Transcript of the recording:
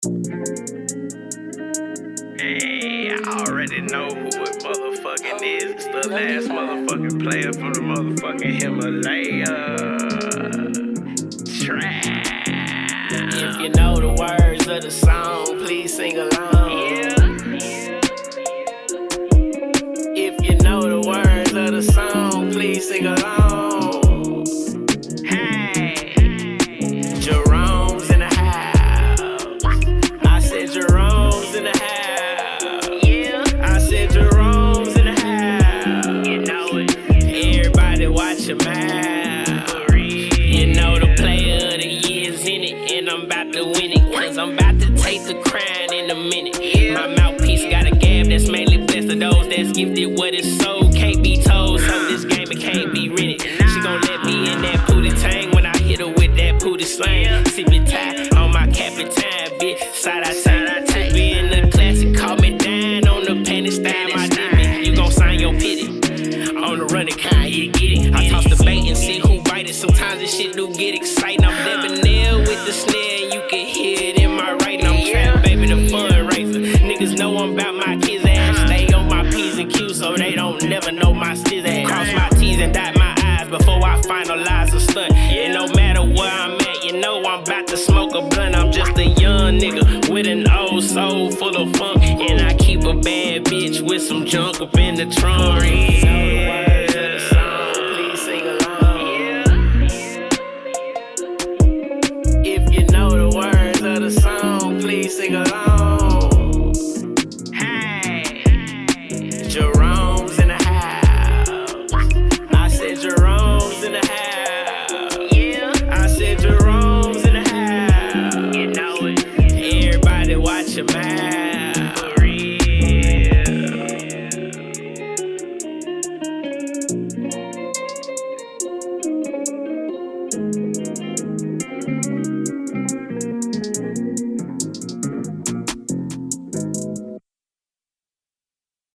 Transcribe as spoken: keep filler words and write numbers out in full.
Hey, I already know who it motherfucking is. It's the last motherfucking player from the motherfucking Himalaya. Trap. If you know the words of the song, please sing along. Yeah. If you know the words of the song, please sing along. Hey. Jerome's in the house. I said Jerome's in the house. Yeah. I said Jerome's in the house. You know it. Everybody watch your mouth. You know the player of the year's in it, and I'm about to win it, cause I'm about to take the crown in a minute. Yeah. My mouthpiece got a gab that's mainly blessed to those that's gifted. What is sold can't be told, so this game it can't be rented. She gon' let me in that booty tang when I hit her with that booty slang. Sippin' tie on my Capitan, bitch. Side I side I take me in the classic, call me down on the penny style. My dippin', you gon' sign your pity on the running kind, you get it. I toss the bait and see who bite it. Sometimes this shit do get exciting. I'm debonair with the snare, and you can hear it in my writing. I'm trap baby, the fundraiser. Niggas know I'm about my kids' ass. Stay on my P's and Q's so they don't never know my stiz ass. Cross my T's and dot my I's before I finalize a stunt. And no matter where I'm at, you know I'm about to smoke a blunt. I'm just a young nigga with an old soul full of funk, and I keep a bad bitch with some junk up in the trunk. If you know the words of the song, please sing along. Hey. Jerome's in the house. I said Jerome's in the house. Yeah. I said Jerome's in the house. You know it. Everybody watch your mouth.